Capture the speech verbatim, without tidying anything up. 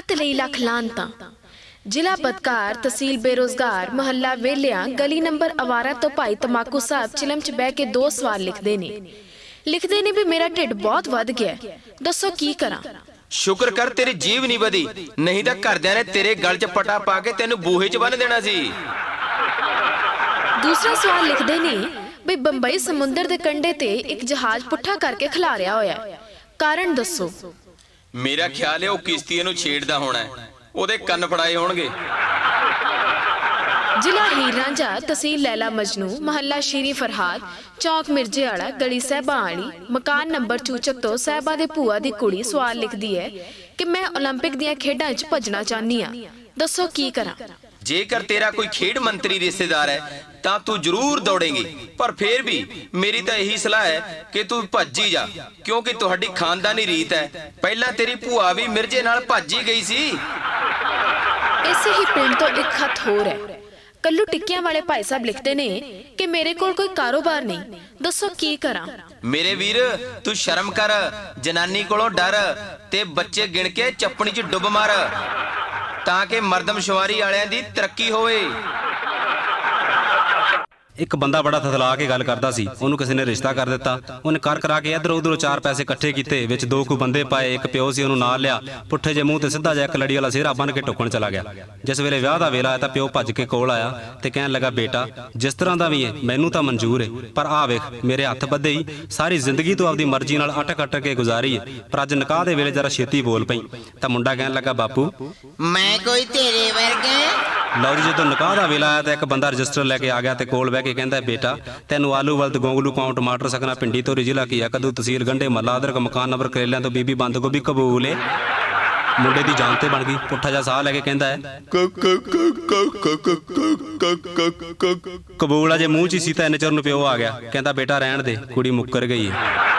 खत लई लख लानतां। जिला बदकार, तहसील बेरोजगार, महल्ला वेलिया, गली नंबर अवारा तो भाई तमाकू साहब चिलम च बह के दो सवाल लिखते ने लिखते ने भी मेरा ढिड बहुत वध गया, दसो की करा। शुक्र कर तेरी जीव नहीं वधी, नहीं तो घरदियां ने तेरे गल च पटा पा के तेनू बूहे च बन देना सी। दूसरा सवाल लिखते ने भी बंबई समुंदर दे कंढे ते एक जहाज पुट्ठा करके खिलारिया होया है, कारण दसो। मेरा ख्याल है वो किश्ती नू छेड़दा होना है, ओदे कन्न फड़ाए होणगे। जिला हीर रांझा, तहसील लैला मजनू, महल्ला शीरी फरहाद, चौक मिर्जे आला, गली सहबा आली, मकान नंबर चूचक तो सहबा दे भूआ दी कुड़ी सवाल लिखदी है कि मैं ओलंपिक दियां खेडां च भजना चाहनी हां, दसो की करा। जेकर तेरा कोई खेड मंत्री रिश्तेदार है तां तू जरूर दौड़ेगी, पर फिर भी मेरी तो यही सलाह है कि तू भज्जी जा, क्योंकि तुहाडी खानदानी रीत है, पहला तेरी भूआ भी मिर्जे नाल भज्जी गई सी। इसे ही पिंड तो एक खत होर है। कल्लू टिक्कियां वाले भाई साहब लिखते ने कि मेरे कोल कोई कारोबार नहीं, दसो की करा। मेरे वीर तू शर्म कर, जनानी कोलों डर ते बच्चे गिण के चप्पणी च डुब मार ताकि मरदमशुमारी वालियां दी तरक्की होवे। एक बंदा बड़ा थथला के गल करदा सी, ओनू किसी ने रिश्ता कर दिता। उन्हें कर करा के इधर उधरों चार पैसे इकट्ठे कीते, विच दो कु बंदे पाए, एक प्यो सी ओनू नाल लिया, पुट्ठे जे मूंह ते सीधा जा एक लड़ी वाला सिहरा बन के टुकण चला गया। जिस वेले विआह दा वेला आया तां प्यो भज के कोल आया ते कहण लगा, बेटा जिस तरह दा भी है मैनू तां मंजूर है, पर आ वेख मेरे हत्थ बद्धे ही सारी जिंदगी तू आपदी मर्जी नाल अटक अटक के गुजारी है, पर अज निकाह दे वेले जरा छेती बोल पई। तां मुंडा कहण लगा, बापू मैं कोई तेरे वर्गे। लओ जी, जदों निकाह दा वेला आया तां एक बंदा रजिस्टर लैके आ गया ते कोल बह के कहंदा, बेटा तेनू आलू वलद गोंगलू पाउं टमाटर सकना भिंडी तोरी जिला घीया कद्दू तहसील गंढे मल्ला अदरक मकान नंबर करेलियां तो बीबी बंद गोभी कबूल है। मुंडे दी जान ते बन गई, पुट्ठा जा साह लैके कहंदा है कबूल अजे मूंह च सी तां इन्ने चिर नूं प्यो आ गया, कहंदा बेटा रहण दे कुड़ी मुक्कर गई है।